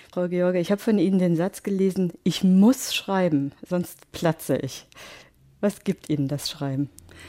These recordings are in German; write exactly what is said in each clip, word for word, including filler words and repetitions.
Frau George, ich habe von Ihnen den Satz gelesen, ich muss schreiben, sonst platze ich. Was gibt Ihnen das Schreiben?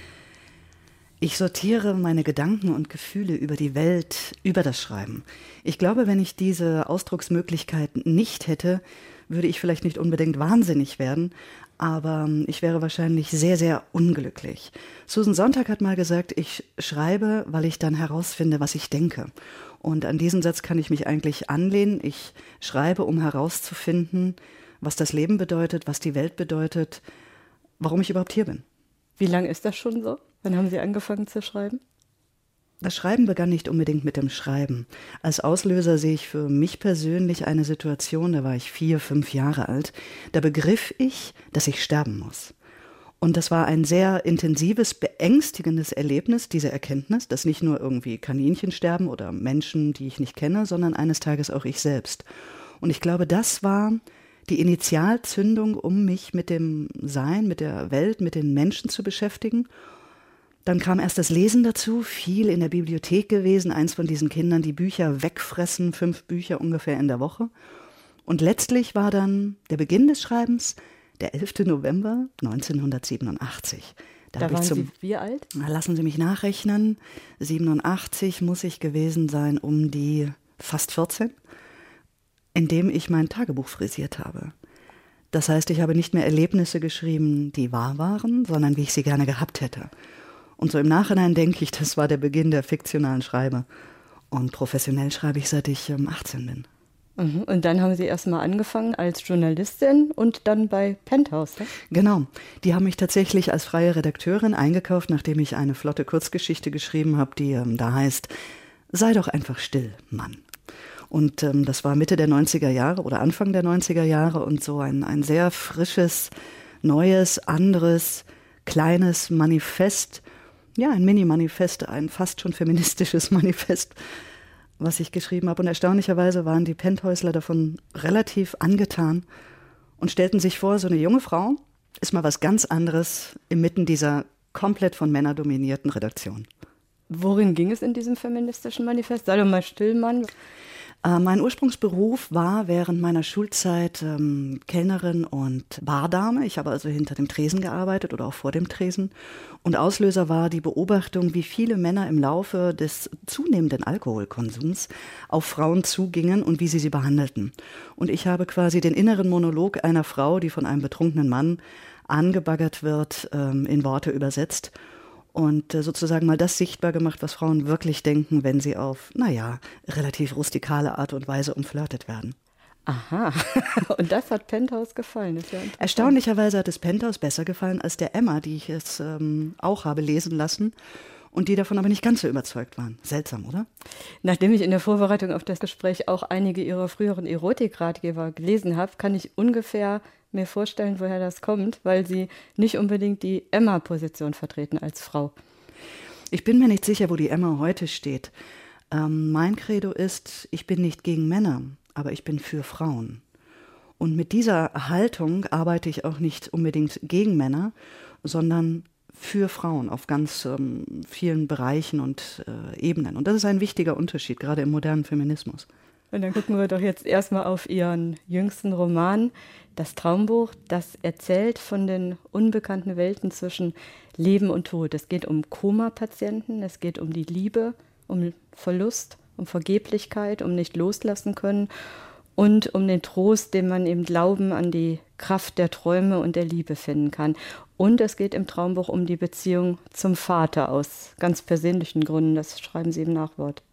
Ich sortiere meine Gedanken und Gefühle über die Welt, über das Schreiben. Ich glaube, wenn ich diese Ausdrucksmöglichkeit nicht hätte, würde ich vielleicht nicht unbedingt wahnsinnig werden, aber ich wäre wahrscheinlich sehr, sehr unglücklich. Susan Sontag hat mal gesagt, ich schreibe, weil ich dann herausfinde, was ich denke. Und an diesen Satz kann ich mich eigentlich anlehnen. Ich schreibe, um herauszufinden, was das Leben bedeutet, was die Welt bedeutet, warum ich überhaupt hier bin. Wie lange ist das schon so? Wann haben Sie angefangen zu schreiben? Das Schreiben begann nicht unbedingt mit dem Schreiben. Als Auslöser sehe ich für mich persönlich eine Situation, da war ich vier, fünf Jahre alt. Da begriff ich, dass ich sterben muss. Und das war ein sehr intensives, beängstigendes Erlebnis, diese Erkenntnis, dass nicht nur irgendwie Kaninchen sterben oder Menschen, die ich nicht kenne, sondern eines Tages auch ich selbst. Und ich glaube, das war die Initialzündung, um mich mit dem Sein, mit der Welt, mit den Menschen zu beschäftigen. Dann kam erst das Lesen dazu, viel in der Bibliothek gewesen, eins von diesen Kindern, die Bücher wegfressen, fünf Bücher ungefähr in der Woche. Und letztlich war dann der Beginn des Schreibens der elften November neunzehnhundertsiebenundachtzig. Da, da waren zum, Sie wie alt? Na, lassen Sie mich nachrechnen, siebenundachtzig muss ich gewesen sein, um die fast vierzehn, indem ich mein Tagebuch frisiert habe. Das heißt, ich habe nicht mehr Erlebnisse geschrieben, die wahr waren, sondern wie ich sie gerne gehabt hätte. Und so im Nachhinein denke ich, das war der Beginn der fiktionalen Schreibe. Und professionell schreibe ich, seit ich ähm, achtzehn bin. Mhm. Und dann haben Sie erstmal angefangen als Journalistin und dann bei Penthouse, ne? Genau. Die haben mich tatsächlich als freie Redakteurin eingekauft, nachdem ich eine flotte Kurzgeschichte geschrieben habe, die ähm, da heißt, sei doch einfach still, Mann. Und ähm, das war Mitte der neunziger Jahre oder Anfang der neunziger Jahre und so ein, ein sehr frisches, neues, anderes, kleines Manifest. Ja, ein Mini-Manifest, ein fast schon feministisches Manifest, was ich geschrieben habe. Und erstaunlicherweise waren die Penthäusler davon relativ angetan und stellten sich vor, so eine junge Frau ist mal was ganz anderes inmitten dieser komplett von Männern dominierten Redaktion. Worin ging es in diesem feministischen Manifest? Sei doch mal still, Mann. Äh, mein Ursprungsberuf war während meiner Schulzeit ähm, Kellnerin und Bardame. Ich habe also hinter dem Tresen gearbeitet oder auch vor dem Tresen. Und Auslöser war die Beobachtung, wie viele Männer im Laufe des zunehmenden Alkoholkonsums auf Frauen zugingen und wie sie sie behandelten. Und ich habe quasi den inneren Monolog einer Frau, die von einem betrunkenen Mann angebaggert wird, ähm, in Worte übersetzt. Und sozusagen mal das sichtbar gemacht, was Frauen wirklich denken, wenn sie auf, naja, relativ rustikale Art und Weise umflirtet werden. Aha, und das hat Penthouse gefallen. Ist ja Erstaunlicherweise hat es Penthouse besser gefallen als der Emma, die ich es ähm, auch habe lesen lassen und die davon aber nicht ganz so überzeugt waren. Seltsam, oder? Nachdem ich in der Vorbereitung auf das Gespräch auch einige Ihrer früheren Erotikratgeber gelesen habe, kann ich ungefähr mir vorstellen, woher das kommt, weil Sie nicht unbedingt die Emma-Position vertreten als Frau. Ich bin mir nicht sicher, wo die Emma heute steht. Ähm, mein Credo ist, ich bin nicht gegen Männer, aber ich bin für Frauen. Und mit dieser Haltung arbeite ich auch nicht unbedingt gegen Männer, sondern für Frauen auf ganz ähm, vielen Bereichen und äh, Ebenen. Und das ist ein wichtiger Unterschied, gerade im modernen Feminismus. Und dann gucken wir doch jetzt erstmal auf Ihren jüngsten Roman, Das Traumbuch. Das erzählt von den unbekannten Welten zwischen Leben und Tod. Es geht um Koma-Patienten, es geht um die Liebe, um Verlust, um Vergeblichkeit, um nicht loslassen können und um den Trost, den man im Glauben an die Kraft der Träume und der Liebe finden kann. Und es geht im Traumbuch um die Beziehung zum Vater aus ganz persönlichen Gründen. Das schreiben Sie im Nachwort.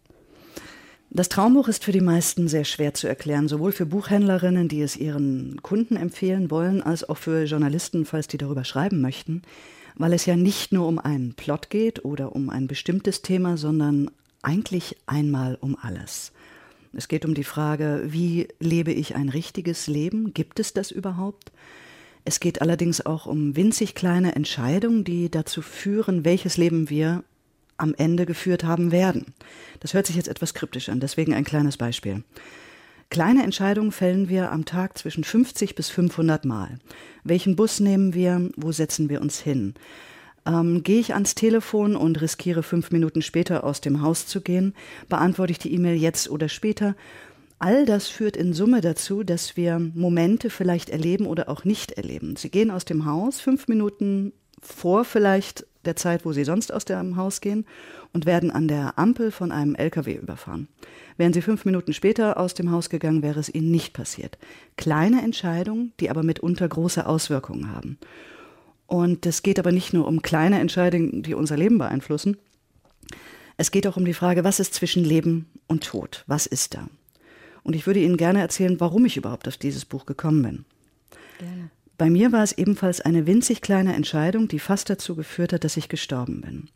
Das Traumbuch ist für die meisten sehr schwer zu erklären, sowohl für Buchhändlerinnen, die es ihren Kunden empfehlen wollen, als auch für Journalisten, falls die darüber schreiben möchten, weil es ja nicht nur um einen Plot geht oder um ein bestimmtes Thema, sondern eigentlich einmal um alles. Es geht um die Frage, wie lebe ich ein richtiges Leben? Gibt es das überhaupt? Es geht allerdings auch um winzig kleine Entscheidungen, die dazu führen, welches Leben wir am Ende geführt haben werden. Das hört sich jetzt etwas kryptisch an, deswegen ein kleines Beispiel. Kleine Entscheidungen fällen wir am Tag zwischen fünfzig bis fünfhundert Mal. Welchen Bus nehmen wir? Wo setzen wir uns hin? Ähm, gehe ich ans Telefon und riskiere fünf Minuten später aus dem Haus zu gehen? Beantworte ich die E-Mail jetzt oder später? all das führt in Summe dazu, dass wir Momente vielleicht erleben oder auch nicht erleben. Sie gehen aus dem Haus, fünf Minuten vor vielleicht der Zeit, wo Sie sonst aus dem Haus gehen, und werden an der Ampel von einem L K W überfahren. Wären Sie fünf Minuten später aus dem Haus gegangen, wäre es Ihnen nicht passiert. Kleine Entscheidungen, die aber mitunter große Auswirkungen haben. Und es geht aber nicht nur um kleine Entscheidungen, die unser Leben beeinflussen. Es geht auch um die Frage, was ist zwischen Leben und Tod? Was ist da? Und ich würde Ihnen gerne erzählen, warum ich überhaupt auf dieses Buch gekommen bin. Gerne. Bei mir war es ebenfalls eine winzig kleine Entscheidung, die fast dazu geführt hat, dass ich gestorben bin.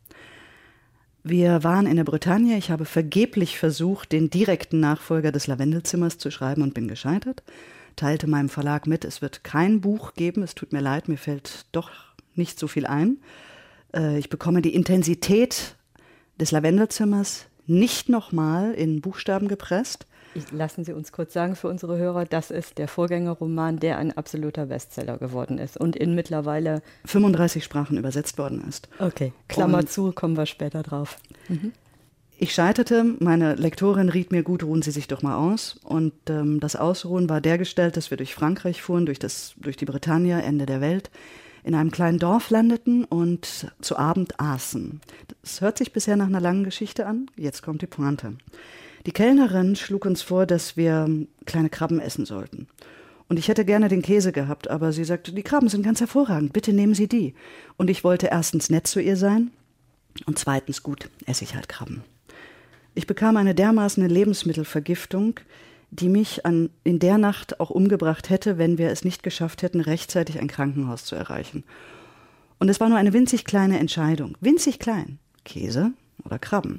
Wir waren in der Bretagne. Ich habe vergeblich versucht, den direkten Nachfolger des Lavendelzimmers zu schreiben und bin gescheitert. Teilte meinem Verlag mit, es wird kein Buch geben. Es tut mir leid, mir fällt doch nicht so viel ein. Ich bekomme die Intensität des Lavendelzimmers nicht nochmal in Buchstaben gepresst. Lassen Sie uns kurz sagen für unsere Hörer, das ist der Vorgängerroman, der ein absoluter Bestseller geworden ist und in mittlerweile fünfunddreißig Sprachen übersetzt worden ist. Okay, Klammer und zu, kommen wir später drauf. Mhm. Ich scheiterte, meine Lektorin riet mir, gut, ruhen Sie sich doch mal aus. Und ähm, das Ausruhen war dergestalt, dass wir durch Frankreich fuhren, durch, das, durch die Bretagne, Ende der Welt, in einem kleinen Dorf landeten und zu Abend aßen. Das hört sich bisher nach einer langen Geschichte an, jetzt kommt die Pointe. Die Kellnerin schlug uns vor, dass wir kleine Krabben essen sollten. Und ich hätte gerne den Käse gehabt, aber sie sagte, die Krabben sind ganz hervorragend, bitte nehmen Sie die. Und ich wollte erstens nett zu ihr sein und zweitens, gut, esse ich halt Krabben. Ich bekam eine dermaßen Lebensmittelvergiftung, die mich an, in der Nacht auch umgebracht hätte, wenn wir es nicht geschafft hätten, rechtzeitig ein Krankenhaus zu erreichen. Und es war nur eine winzig kleine Entscheidung, winzig klein, Käse oder Krabben.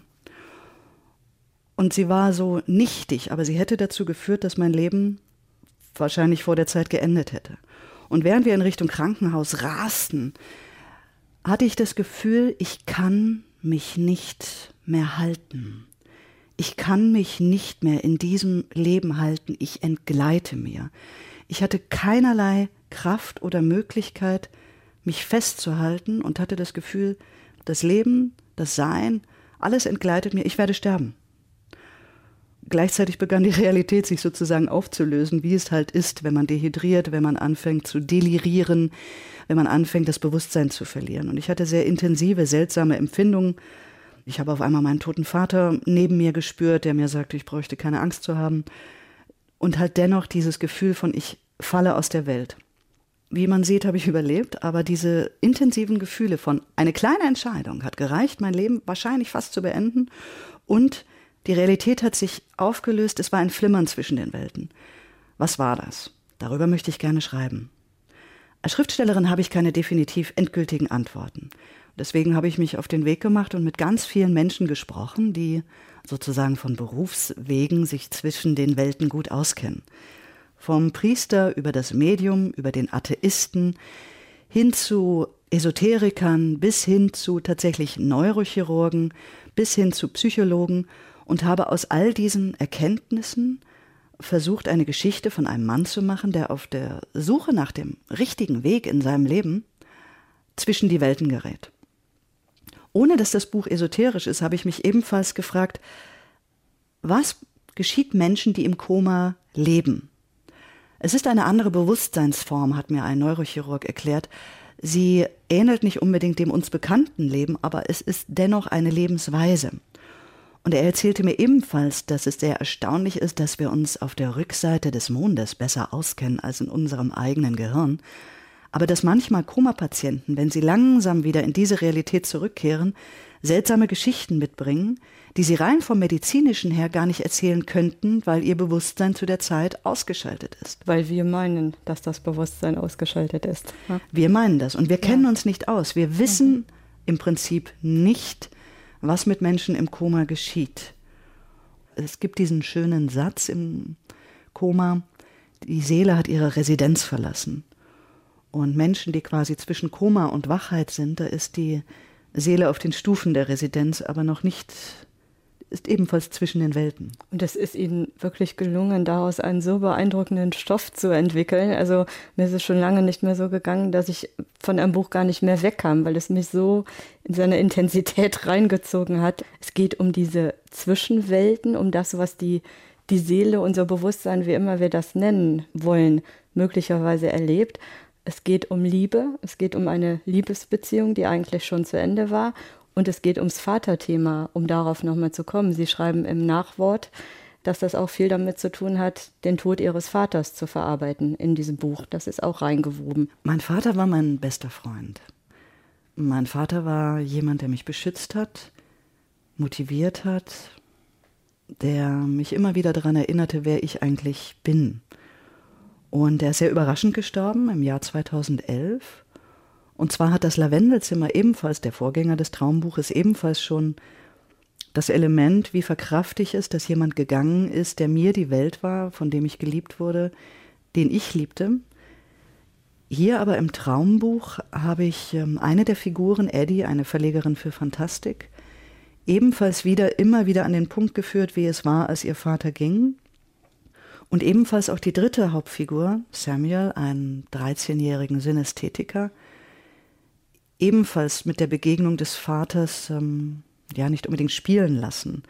Und sie war so nichtig, aber sie hätte dazu geführt, dass mein Leben wahrscheinlich vor der Zeit geendet hätte. Und während wir in Richtung Krankenhaus rasten, hatte ich das Gefühl, ich kann mich nicht mehr halten. Ich kann mich nicht mehr in diesem Leben halten, ich entgleite mir. Ich hatte keinerlei Kraft oder Möglichkeit, mich festzuhalten und hatte das Gefühl, das Leben, das Sein, alles entgleitet mir, ich werde sterben. Gleichzeitig begann die Realität sich sozusagen aufzulösen, wie es halt ist, wenn man dehydriert, wenn man anfängt zu delirieren, wenn man anfängt, das Bewusstsein zu verlieren. Und ich hatte sehr intensive, seltsame Empfindungen. Ich habe auf einmal meinen toten Vater neben mir gespürt, der mir sagte, ich bräuchte keine Angst zu haben. Und halt dennoch dieses Gefühl von, ich falle aus der Welt. Wie man sieht, habe ich überlebt, aber diese intensiven Gefühle von, eine kleine Entscheidung hat gereicht, mein Leben wahrscheinlich fast zu beenden, und die Realität hat sich aufgelöst, es war ein Flimmern zwischen den Welten. Was war das? Darüber möchte ich gerne schreiben. Als Schriftstellerin habe ich keine definitiv endgültigen Antworten. Deswegen habe ich mich auf den Weg gemacht und mit ganz vielen Menschen gesprochen, die sozusagen von Berufswegen sich zwischen den Welten gut auskennen. Vom Priester über das Medium, über den Atheisten, hin zu Esoterikern, bis hin zu tatsächlich Neurochirurgen, bis hin zu Psychologen, und habe aus all diesen Erkenntnissen versucht, eine Geschichte von einem Mann zu machen, der auf der Suche nach dem richtigen Weg in seinem Leben zwischen die Welten gerät. Ohne dass das Buch esoterisch ist, habe ich mich ebenfalls gefragt, was geschieht Menschen, die im Koma leben? Es ist eine andere Bewusstseinsform, hat mir ein Neurochirurg erklärt. Sie ähnelt nicht unbedingt dem uns bekannten Leben, aber es ist dennoch eine Lebensweise. Und er erzählte mir ebenfalls, dass es sehr erstaunlich ist, dass wir uns auf der Rückseite des Mondes besser auskennen als in unserem eigenen Gehirn. Aber dass manchmal Koma-Patienten, wenn sie langsam wieder in diese Realität zurückkehren, seltsame Geschichten mitbringen, die sie rein vom Medizinischen her gar nicht erzählen könnten, weil ihr Bewusstsein zu der Zeit ausgeschaltet ist. Weil wir meinen, dass das Bewusstsein ausgeschaltet ist. Ja? Wir meinen das und wir kennen ja. uns nicht aus. Wir wissen mhm. im Prinzip nicht, was mit Menschen im Koma geschieht. Es gibt diesen schönen Satz im Koma, die Seele hat ihre Residenz verlassen. Und Menschen, die quasi zwischen Koma und Wachheit sind, da ist die Seele auf den Stufen der Residenz, aber noch nicht, ist ebenfalls zwischen den Welten. Und es ist Ihnen wirklich gelungen, daraus einen so beeindruckenden Stoff zu entwickeln. Also mir ist es schon lange nicht mehr so gegangen, dass ich von einem Buch gar nicht mehr wegkam, weil es mich so in seine Intensität reingezogen hat. Es geht um diese Zwischenwelten, um das, was die die Seele, unser Bewusstsein, wie immer wir das nennen wollen, möglicherweise erlebt. Es geht um Liebe, es geht um eine Liebesbeziehung, die eigentlich schon zu Ende war. Und es geht ums Vaterthema, um darauf nochmal zu kommen. Sie schreiben im Nachwort, dass das auch viel damit zu tun hat, den Tod ihres Vaters zu verarbeiten in diesem Buch. Das ist auch reingewoben. Mein Vater war mein bester Freund. Mein Vater war jemand, der mich beschützt hat, motiviert hat, der mich immer wieder daran erinnerte, wer ich eigentlich bin. Und er ist sehr überraschend gestorben im Jahr zweitausendelf. Und zwar hat das Lavendelzimmer ebenfalls, der Vorgänger des Traumbuches, ebenfalls schon das Element, wie verkrafte ich es, dass jemand gegangen ist, der mir die Welt war, von dem ich geliebt wurde, den ich liebte. Hier aber im Traumbuch habe ich ähm, eine der Figuren, Eddie, eine Verlegerin für Fantastik, ebenfalls wieder, immer wieder an den Punkt geführt, wie es war, als ihr Vater ging. Und ebenfalls auch die dritte Hauptfigur, Samuel, einen dreizehnjährigen Synästhetiker, ebenfalls mit der Begegnung des Vaters ähm, ja nicht unbedingt spielen lassen.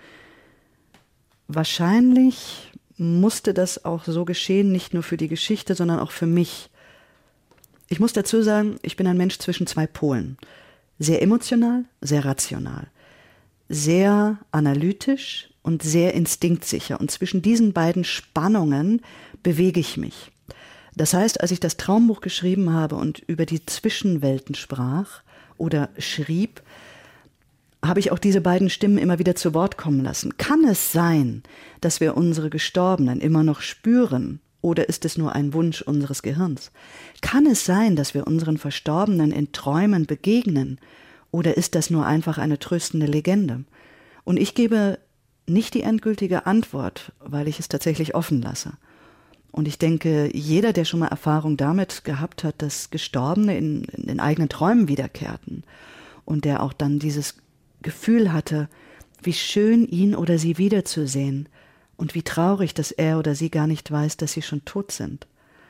Wahrscheinlich musste das auch so geschehen, nicht nur für die Geschichte, sondern auch für mich. Ich muss dazu sagen, ich bin ein Mensch zwischen zwei Polen. Sehr emotional, sehr rational. Sehr analytisch und sehr instinktsicher. Und zwischen diesen beiden Spannungen bewege ich mich. Das heißt, als ich das Traumbuch geschrieben habe und über die Zwischenwelten sprach oder schrieb, habe ich auch diese beiden Stimmen immer wieder zu Wort kommen lassen. Kann es sein, dass wir unsere Gestorbenen immer noch spüren? Oder ist es nur ein Wunsch unseres Gehirns? Kann es sein, dass wir unseren Verstorbenen in Träumen begegnen? Oder ist das nur einfach eine tröstende Legende? Und ich gebe nicht die endgültige Antwort, weil ich es tatsächlich offen lasse. Und ich denke, jeder, der schon mal Erfahrung damit gehabt hat, dass Gestorbene in, in den eigenen Träumen wiederkehrten und der auch dann dieses Gefühl hatte, wie schön ihn oder sie wiederzusehen und wie traurig, dass er oder sie gar nicht weiß, dass sie schon tot sind.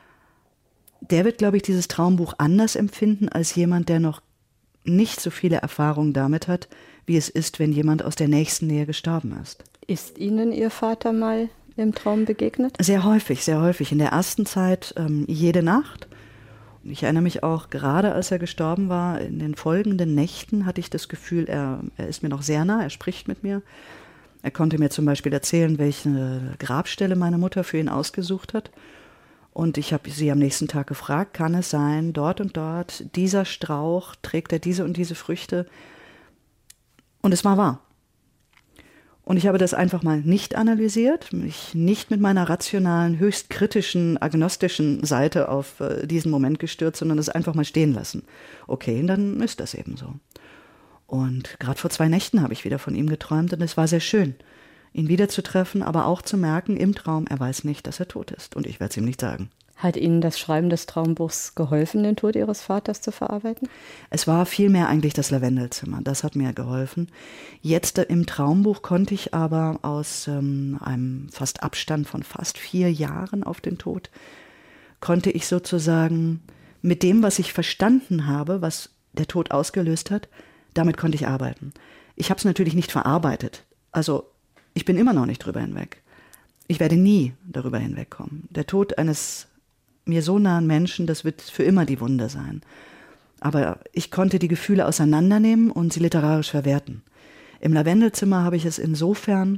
Der wird, glaube ich, dieses Traumbuch anders empfinden als jemand, der noch nicht so viele Erfahrungen damit hat, wie es ist, wenn jemand aus der nächsten Nähe gestorben ist. Ist Ihnen Ihr Vater mal im Traum begegnet? Sehr häufig, sehr häufig. In der ersten Zeit ähm, jede Nacht. Und ich erinnere mich auch, gerade als er gestorben war, in den folgenden Nächten hatte ich das Gefühl, er, er ist mir noch sehr nah, er spricht mit mir. Er konnte mir zum Beispiel erzählen, welche Grabstelle meine Mutter für ihn ausgesucht hat. Und ich habe sie am nächsten Tag gefragt, kann es sein, dort und dort, dieser Strauch, trägt er diese und diese Früchte? Und es war wahr. Und ich habe das einfach mal nicht analysiert, mich nicht mit meiner rationalen, höchst kritischen, agnostischen Seite auf äh, diesen Moment gestürzt, sondern es einfach mal stehen lassen. Okay, dann ist das eben so. Und gerade vor zwei Nächten habe ich wieder von ihm geträumt und es war sehr schön, ihn wiederzutreffen, aber auch zu merken im Traum, er weiß nicht, dass er tot ist. Und ich werde es ihm nicht sagen. Hat Ihnen das Schreiben des Traumbuchs geholfen, den Tod Ihres Vaters zu verarbeiten? Es war vielmehr eigentlich das Lavendelzimmer. Das hat mir geholfen. Jetzt im Traumbuch konnte ich aber aus ähm, einem fast Abstand von fast vier Jahren auf den Tod, konnte ich sozusagen mit dem, was ich verstanden habe, was der Tod ausgelöst hat, damit konnte ich arbeiten. Ich habe es natürlich nicht verarbeitet. Also ich bin immer noch nicht drüber hinweg. Ich werde nie darüber hinwegkommen. Der Tod eines mir so nahen Menschen, das wird für immer die Wunde sein. Aber ich konnte die Gefühle auseinandernehmen und sie literarisch verwerten. Im Lavendelzimmer habe ich es insofern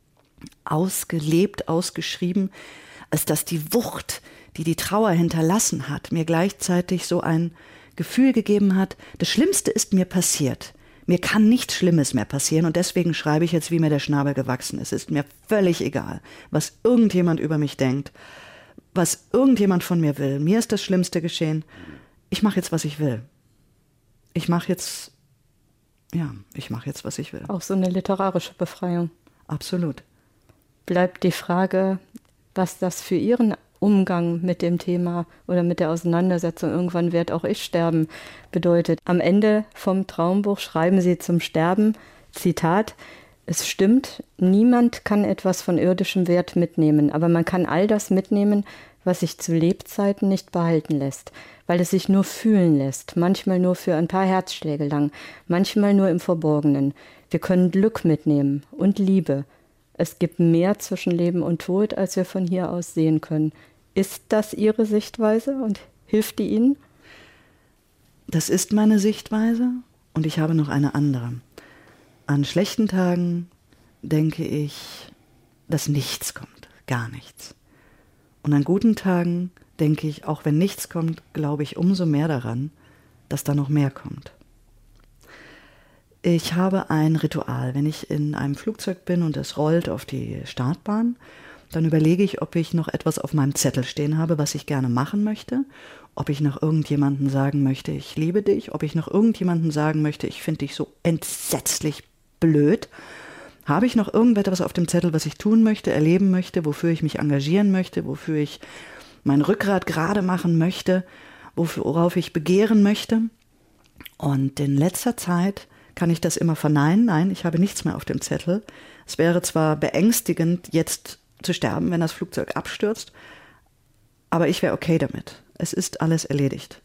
ausgelebt, ausgeschrieben, als dass die Wucht, die die Trauer hinterlassen hat, mir gleichzeitig so ein Gefühl gegeben hat, das Schlimmste ist mir passiert. Mir kann nichts Schlimmes mehr passieren und deswegen schreibe ich jetzt, wie mir der Schnabel gewachsen ist. Es ist mir völlig egal, was irgendjemand über mich denkt, was irgendjemand von mir will. Mir ist das Schlimmste geschehen. Ich mache jetzt, was ich will. Ich mache jetzt, ja, ich mache jetzt, was ich will. Auch so eine literarische Befreiung. Absolut. Bleibt die Frage, was das für Ihren Umgang mit dem Thema oder mit der Auseinandersetzung, irgendwann wird auch ich sterben, bedeutet. Am Ende vom Traumbuch schreiben Sie zum Sterben, Zitat, es stimmt, niemand kann etwas von irdischem Wert mitnehmen, aber man kann all das mitnehmen, was sich zu Lebzeiten nicht behalten lässt, weil es sich nur fühlen lässt, manchmal nur für ein paar Herzschläge lang, manchmal nur im Verborgenen. Wir können Glück mitnehmen und Liebe. es gibt mehr zwischen Leben und Tod, als wir von hier aus sehen können. Ist das Ihre Sichtweise und hilft die Ihnen? Das ist meine Sichtweise und ich habe noch eine andere. An schlechten Tagen denke ich, dass nichts kommt, gar nichts. Und an guten Tagen denke ich, auch wenn nichts kommt, glaube ich umso mehr daran, dass da noch mehr kommt. Ich habe ein Ritual. Wenn ich in einem Flugzeug bin und es rollt auf die Startbahn, dann überlege ich, ob ich noch etwas auf meinem Zettel stehen habe, was ich gerne machen möchte, ob ich noch irgendjemandem sagen möchte, ich liebe dich, ob ich noch irgendjemandem sagen möchte, ich finde dich so entsetzlich blöd. Habe ich noch irgendetwas auf dem Zettel, was ich tun möchte, erleben möchte, wofür ich mich engagieren möchte, wofür ich mein Rückgrat gerade machen möchte, worauf ich begehren möchte? Und in letzter Zeit kann ich das immer verneinen. Nein, ich habe nichts mehr auf dem Zettel. Es wäre zwar beängstigend, jetzt zu sterben, wenn das Flugzeug abstürzt, aber ich wäre okay damit. Es ist alles erledigt.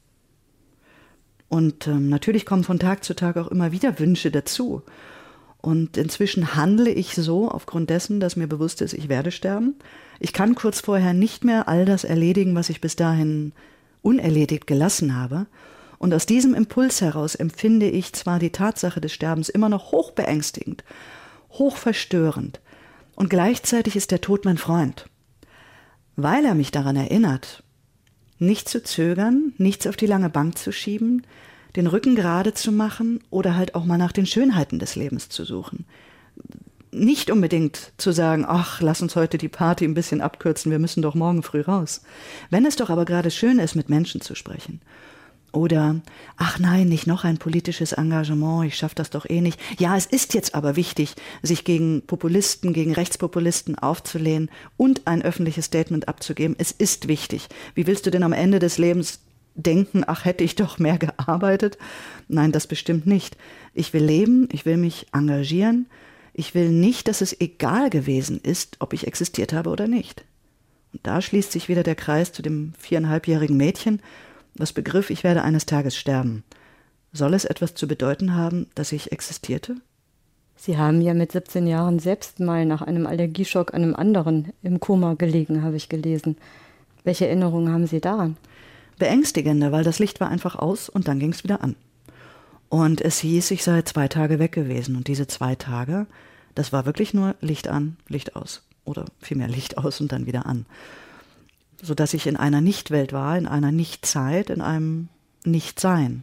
Und ähm, natürlich kommen von Tag zu Tag auch immer wieder Wünsche dazu. Und inzwischen handle ich so aufgrund dessen, dass mir bewusst ist, ich werde sterben. Ich kann kurz vorher nicht mehr all das erledigen, was ich bis dahin unerledigt gelassen habe. Und aus diesem Impuls heraus empfinde ich zwar die Tatsache des Sterbens immer noch hochbeängstigend, hochverstörend. Und gleichzeitig ist der Tod mein Freund, weil er mich daran erinnert, nicht zu zögern, nichts auf die lange Bank zu schieben, den Rücken gerade zu machen oder halt auch mal nach den Schönheiten des Lebens zu suchen. Nicht unbedingt zu sagen, ach, lass uns heute die Party ein bisschen abkürzen, wir müssen doch morgen früh raus. Wenn es doch aber gerade schön ist, mit Menschen zu sprechen. Oder, ach nein, nicht noch ein politisches Engagement, ich schaffe das doch eh nicht. Ja, es ist jetzt aber wichtig, sich gegen Populisten, gegen Rechtspopulisten aufzulehnen und ein öffentliches Statement abzugeben. Es ist wichtig. Wie willst du denn am Ende des Lebens denken, ach, hätte ich doch mehr gearbeitet? Nein, das bestimmt nicht. Ich will leben, ich will mich engagieren. Ich will nicht, dass es egal gewesen ist, ob ich existiert habe oder nicht. Und da schließt sich wieder der Kreis zu dem viereinhalbjährigen Mädchen, das begriff, ich werde eines Tages sterben. Soll es etwas zu bedeuten haben, dass ich existierte? Sie haben ja mit siebzehn Jahren selbst mal nach einem Allergieschock einem anderen im Koma gelegen, habe ich gelesen. Welche Erinnerungen haben Sie daran? Beängstigender, weil das Licht war einfach aus und dann ging es wieder an. Und es hieß, ich sei zwei Tage weg gewesen. Und diese zwei Tage, das war wirklich nur Licht an, Licht aus. Oder vielmehr Licht aus und dann wieder an. Sodass ich in einer Nichtwelt war, in einer Nichtzeit, in einem Nichtsein.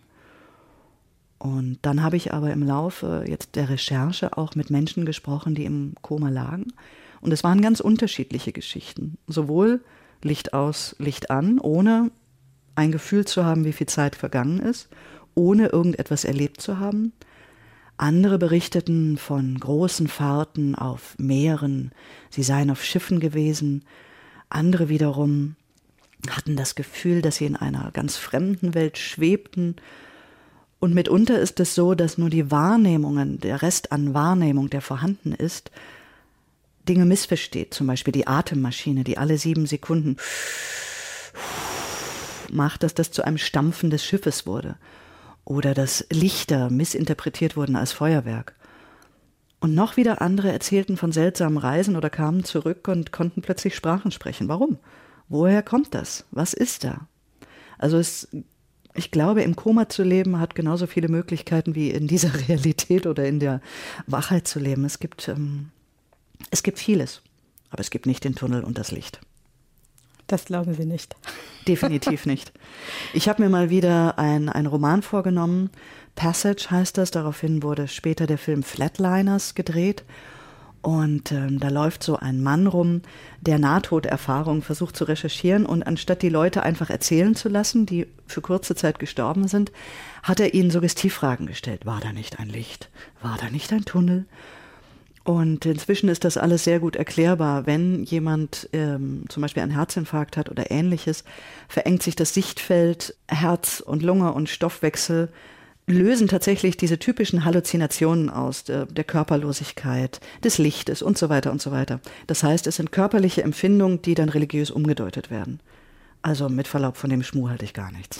Und dann habe ich aber im Laufe jetzt der Recherche auch mit Menschen gesprochen, die im Koma lagen. Und es waren ganz unterschiedliche Geschichten. Sowohl Licht aus, Licht an, ohne ein Gefühl zu haben, wie viel Zeit vergangen ist, ohne irgendetwas erlebt zu haben. Andere berichteten von großen Fahrten auf Meeren, sie seien auf Schiffen gewesen. Andere wiederum hatten das Gefühl, dass sie in einer ganz fremden Welt schwebten. Und mitunter ist es so, dass nur die Wahrnehmungen, der Rest an Wahrnehmung, der vorhanden ist, Dinge missversteht. Zum Beispiel die Atemmaschine, die alle sieben Sekunden macht, dass das zu einem Stampfen des Schiffes wurde. Oder dass Lichter missinterpretiert wurden als Feuerwerk. Und noch wieder andere erzählten von seltsamen Reisen oder kamen zurück und konnten plötzlich Sprachen sprechen. Warum? Woher kommt das? Was ist da? Also es, ich glaube, im Koma zu leben hat genauso viele Möglichkeiten wie in dieser Realität oder in der Wachheit zu leben. Es gibt, ähm, es gibt vieles, aber es gibt nicht den Tunnel und das Licht. Das glauben Sie nicht. Definitiv nicht. Ich habe mir mal wieder ein, ein Roman vorgenommen. Passage heißt das. Daraufhin wurde später der Film Flatliners gedreht. Und ähm, da läuft so ein Mann rum, der Nahtoderfahrung versucht zu recherchieren. Und anstatt die Leute einfach erzählen zu lassen, die für kurze Zeit gestorben sind, hat er ihnen Suggestivfragen gestellt. War da nicht ein Licht? War da nicht ein Tunnel? Und inzwischen ist das alles sehr gut erklärbar. Wenn jemand ähm, zum Beispiel einen Herzinfarkt hat oder Ähnliches, verengt sich das Sichtfeld, Herz und Lunge und Stoffwechsel lösen tatsächlich diese typischen Halluzinationen aus, der, der Körperlosigkeit, des Lichtes und so weiter und so weiter. Das heißt, es sind körperliche Empfindungen, die dann religiös umgedeutet werden. Also mit Verlaub, von dem Schmuh halte ich gar nichts.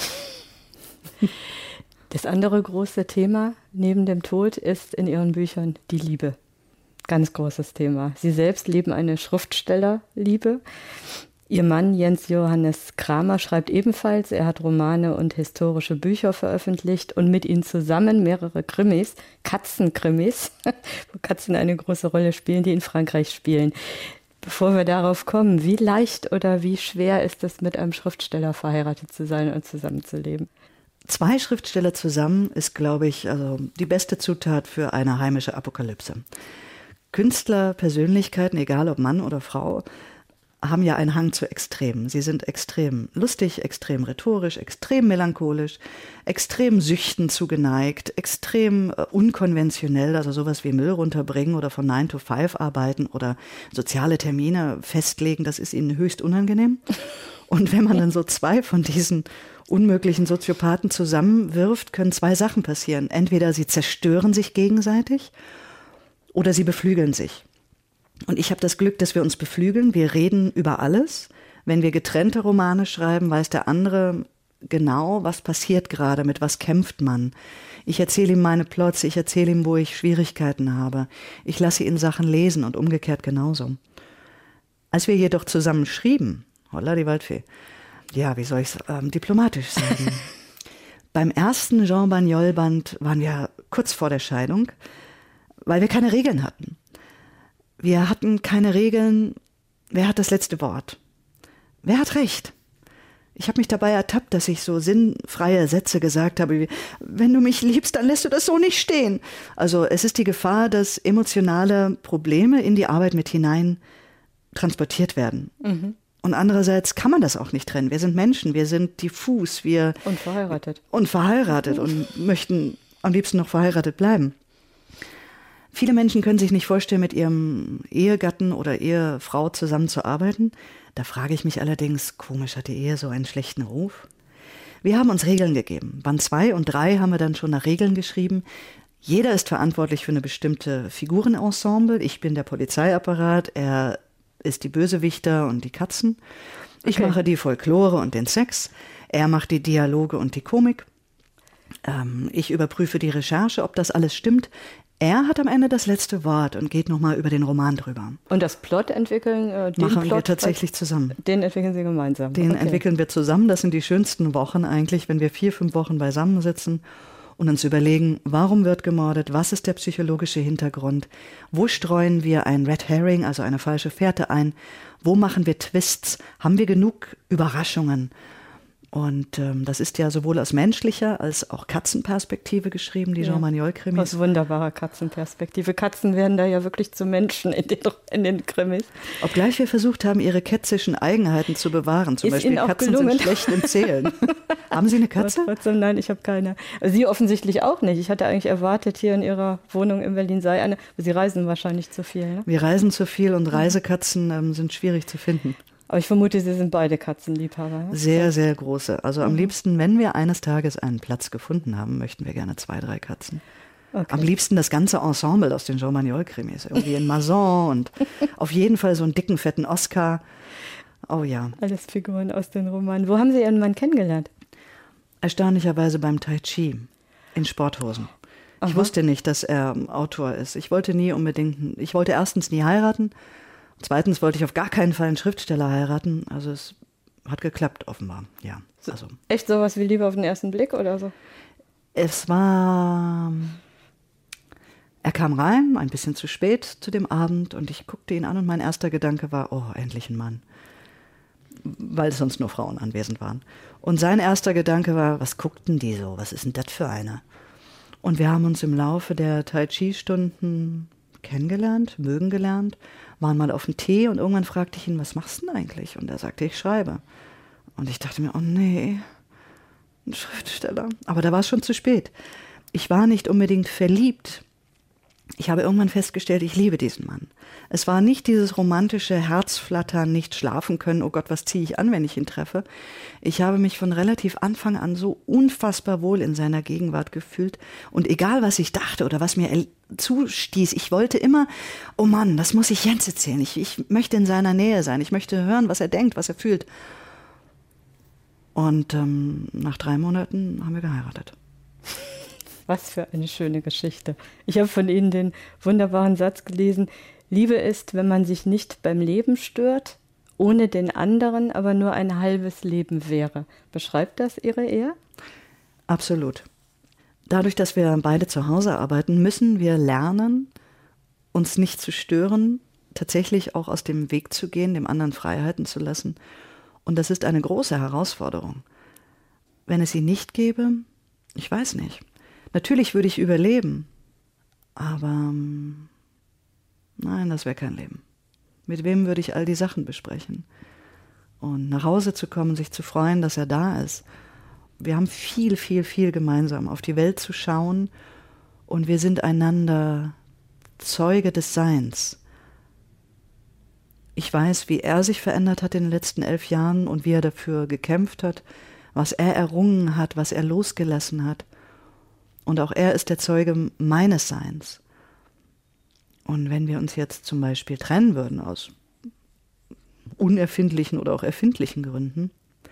Das andere große Thema neben dem Tod ist in Ihren Büchern die Liebe. Ganz großes Thema. Sie selbst leben eine Schriftstellerliebe. Ihr Mann Jens Johannes Kramer schreibt ebenfalls. Er hat Romane und historische Bücher veröffentlicht und mit ihnen zusammen mehrere Krimis, Katzenkrimis, wo Katzen eine große Rolle spielen, die in Frankreich spielen. Bevor wir darauf kommen, wie leicht oder wie schwer ist es, mit einem Schriftsteller verheiratet zu sein und zusammenzuleben? Zwei Schriftsteller zusammen ist, glaube ich, also die beste Zutat für eine heimische Apokalypse. Künstlerpersönlichkeiten, egal ob Mann oder Frau, haben ja einen Hang zu Extremen. Sie sind extrem lustig, extrem rhetorisch, extrem melancholisch, extrem Süchten zugeneigt, extrem äh, unkonventionell, also sowas wie Müll runterbringen oder von nine to five arbeiten oder soziale Termine festlegen, das ist ihnen höchst unangenehm. Und wenn man dann so zwei von diesen unmöglichen Soziopathen zusammenwirft, können zwei Sachen passieren. Entweder sie zerstören sich gegenseitig oder sie beflügeln sich. Und ich habe das Glück, dass wir uns beflügeln. Wir reden über alles. Wenn wir getrennte Romane schreiben, weiß der andere genau, was passiert gerade, mit was kämpft man. Ich erzähle ihm meine Plots, ich erzähle ihm, wo ich Schwierigkeiten habe. Ich lasse ihn Sachen lesen und umgekehrt genauso. Als wir jedoch zusammen schrieben, holla die Waldfee, ja, wie soll ich es ähm, diplomatisch sagen? Beim ersten Jean Bagnol-Band waren wir kurz vor der Scheidung, weil wir keine Regeln hatten. Wir hatten keine Regeln, wer hat das letzte Wort? Wer hat recht? Ich habe mich dabei ertappt, dass ich so sinnfreie Sätze gesagt habe, wie, wenn du mich liebst, dann lässt du das so nicht stehen. Also es ist die Gefahr, dass emotionale Probleme in die Arbeit mit hinein transportiert werden. Mhm. Und andererseits kann man das auch nicht trennen. Wir sind Menschen, wir sind diffus, wir... Und verheiratet. Und verheiratet und möchten am liebsten noch verheiratet bleiben. Viele Menschen können sich nicht vorstellen, mit ihrem Ehegatten oder Ehefrau zusammenzuarbeiten. Da frage ich mich allerdings, komisch, hat die Ehe so einen schlechten Ruf? Wir haben uns Regeln gegeben. Band zwei und drei haben wir dann schon nach Regeln geschrieben. Jeder ist verantwortlich für eine bestimmte Figurenensemble. Ich bin der Polizeiapparat, er ist die Bösewichter und die Katzen. Ich okay. mache die Folklore und den Sex. Er macht die Dialoge und die Komik. Ähm, ich überprüfe die Recherche, ob das alles stimmt. Er hat am Ende das letzte Wort und geht nochmal über den Roman drüber. Und das Plot entwickeln, äh, den machen Plot wir tatsächlich zusammen. Den entwickeln Sie gemeinsam? Den okay. entwickeln wir zusammen. Das sind die schönsten Wochen eigentlich, wenn wir vier, fünf Wochen beisammensitzen und uns überlegen, warum wird gemordet, was ist der psychologische Hintergrund, wo streuen wir ein Red Herring, also eine falsche Fährte ein, wo machen wir Twists, haben wir genug Überraschungen. Und ähm, das ist ja sowohl aus menschlicher als auch Katzenperspektive geschrieben, die ja. Jean Bagnol-Krimis. Aus wunderbarer Katzenperspektive. Katzen werden da ja wirklich zu Menschen in den, in den Krimis. Obgleich wir versucht haben, ihre kätzischen Eigenheiten zu bewahren. Zum ist Beispiel Ihnen auch Katzen gelungen? sind schlecht im Zählen. Haben Sie eine Katze? Trotzdem, nein, ich habe keine. Sie offensichtlich auch nicht. Ich hatte eigentlich erwartet, hier in Ihrer Wohnung in Berlin sei eine. Sie reisen wahrscheinlich zu viel, ne? Wir reisen zu viel und Reisekatzen ähm, sind schwierig zu finden. Aber ich vermute, Sie sind beide Katzenliebhaber. Ja? Sehr, sehr große. Also am mhm. liebsten, wenn wir eines Tages einen Platz gefunden haben, möchten wir gerne zwei, drei Katzen. Okay. Am liebsten das ganze Ensemble aus den Jean Bagnol-Krimis. Irgendwie ein Mason und auf jeden Fall so einen dicken, fetten Oscar. Oh ja. Alles Figuren aus den Romanen. Wo haben Sie Ihren Mann kennengelernt? Erstaunlicherweise beim Tai Chi in Sporthosen. Aha. Ich wusste nicht, dass er Autor ist. Ich wollte nie unbedingt, ich wollte erstens nie heiraten. Zweitens wollte ich auf gar keinen Fall einen Schriftsteller heiraten. Also es hat geklappt, offenbar. Ja, also. Echt sowas wie Liebe auf den ersten Blick oder so? Es war... Er kam rein, ein bisschen zu spät zu dem Abend und ich guckte ihn an und mein erster Gedanke war, oh, endlich ein Mann. Weil sonst nur Frauen anwesend waren. Und sein erster Gedanke war, was guckten die so? Was ist denn das für eine? Und wir haben uns im Laufe der Tai Chi-Stunden kennengelernt, mögen gelernt, waren mal auf einen Tee und irgendwann fragte ich ihn, was machst du denn eigentlich? Und er sagte, ich schreibe. Und ich dachte mir, oh nee, ein Schriftsteller. Aber da war es schon zu spät. Ich war nicht unbedingt verliebt. Ich habe irgendwann festgestellt, ich liebe diesen Mann. Es war nicht dieses romantische Herzflattern, nicht schlafen können, oh Gott, was ziehe ich an, wenn ich ihn treffe. Ich habe mich von relativ Anfang an so unfassbar wohl in seiner Gegenwart gefühlt. Und egal, was ich dachte oder was mir zustieß, ich wollte immer, oh Mann, das muss ich Jens erzählen. Ich, ich möchte in seiner Nähe sein. Ich möchte hören, was er denkt, was er fühlt. Und ähm, nach drei Monaten haben wir geheiratet. Was für eine schöne Geschichte. Ich habe von Ihnen den wunderbaren Satz gelesen: Liebe ist, wenn man sich nicht beim Leben stört, ohne den anderen aber nur ein halbes Leben wäre. Beschreibt das Ihre Ehe? Absolut. Dadurch, dass wir beide zu Hause arbeiten, müssen wir lernen, uns nicht zu stören, tatsächlich auch aus dem Weg zu gehen, dem anderen Freiheiten zu lassen. Und das ist eine große Herausforderung. Wenn es sie nicht gäbe, ich weiß nicht. Natürlich würde ich überleben, aber nein, das wäre kein Leben. Mit wem würde ich all die Sachen besprechen? Und nach Hause zu kommen, sich zu freuen, dass er da ist. Wir haben viel, viel, viel gemeinsam, auf die Welt zu schauen, und wir sind einander Zeuge des Seins. Ich weiß, wie er sich verändert hat in den letzten elf Jahren und wie er dafür gekämpft hat, was er errungen hat, was er losgelassen hat. Und auch er ist der Zeuge meines Seins. Und wenn wir uns jetzt zum Beispiel trennen würden aus unerfindlichen oder auch erfindlichen Gründen,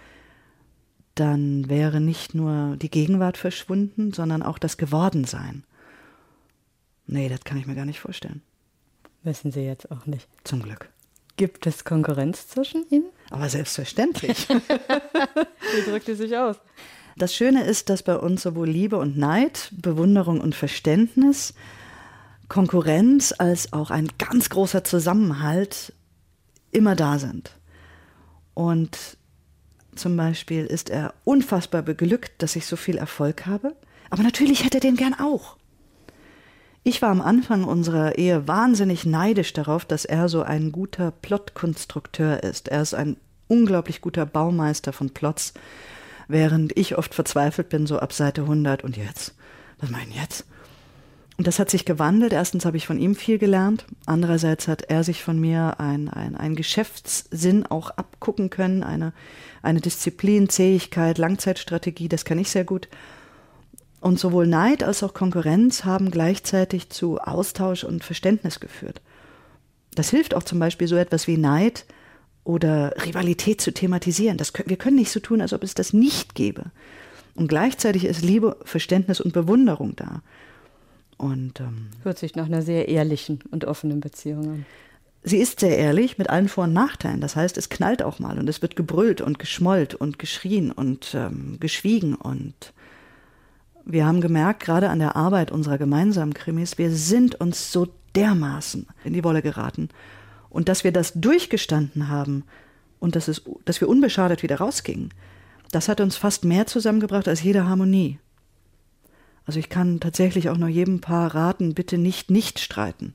dann wäre nicht nur die Gegenwart verschwunden, sondern auch das Gewordensein. Nee, das kann ich mir gar nicht vorstellen. Wissen Sie jetzt auch nicht. Zum Glück. Gibt es Konkurrenz zwischen Ihnen? Aber selbstverständlich. Wie drückt die sich aus? Das Schöne ist, dass bei uns sowohl Liebe und Neid, Bewunderung und Verständnis, Konkurrenz als auch ein ganz großer Zusammenhalt immer da sind. Und zum Beispiel ist er unfassbar beglückt, dass ich so viel Erfolg habe. Aber natürlich hätte er den gern auch. Ich war am Anfang unserer Ehe wahnsinnig neidisch darauf, dass er so ein guter Plotkonstrukteur ist. Er ist ein unglaublich guter Baumeister von Plots, während ich oft verzweifelt bin, so ab Seite hundert. Und jetzt? Was meinen jetzt? Und das hat sich gewandelt. Erstens habe ich von ihm viel gelernt. Andererseits hat er sich von mir ein, ein, ein Geschäftssinn auch abgucken können, eine, eine Disziplin, Zähigkeit, Langzeitstrategie, das kann ich sehr gut. Und sowohl Neid als auch Konkurrenz haben gleichzeitig zu Austausch und Verständnis geführt. Das hilft auch zum Beispiel, so etwas wie Neid oder Rivalität zu thematisieren. Das, wir können nicht so tun, als ob es das nicht gäbe. Und gleichzeitig ist Liebe, Verständnis und Bewunderung da. Und, ähm, hört sich nach einer sehr ehrlichen und offenen Beziehung an. Sie ist sehr ehrlich mit allen Vor- und Nachteilen. Das heißt, es knallt auch mal und es wird gebrüllt und geschmollt und geschrien und ähm, geschwiegen. Und wir haben gemerkt, gerade an der Arbeit unserer gemeinsamen Krimis, wir sind uns so dermaßen in die Wolle geraten. Und dass wir das durchgestanden haben und dass, es, dass wir unbeschadet wieder rausgingen, das hat uns fast mehr zusammengebracht als jede Harmonie. Also ich kann tatsächlich auch nur jedem Paar raten, bitte nicht nicht streiten.